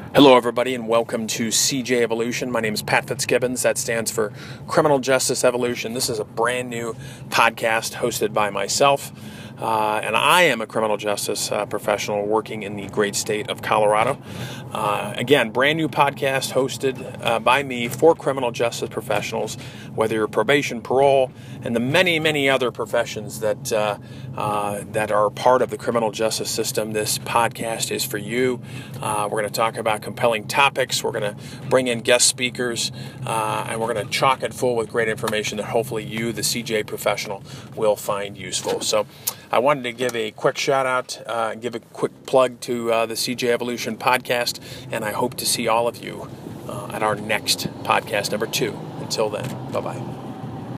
Hello, everybody, and welcome to CJ Evolution. My name is Pat Fitzgibbons. That stands for Criminal Justice Evolution. This is a brand new podcast hosted by myself, and I am a criminal justice professional working in the great state of Colorado. Again, brand new podcast hosted by me for criminal justice professionals, whether you're probation, parole, and the many, many other professions that are part of the criminal justice system. This podcast is for you. We're going to talk about compelling topics. We're going to bring in guest speakers, and we're going to chock it full with great information that hopefully you, the CJ professional, will find useful. So I wanted to give a quick shout out, give a quick plug to the CJ Evolution podcast, and I hope to see all of you at our next podcast, number 2. Until then, bye-bye.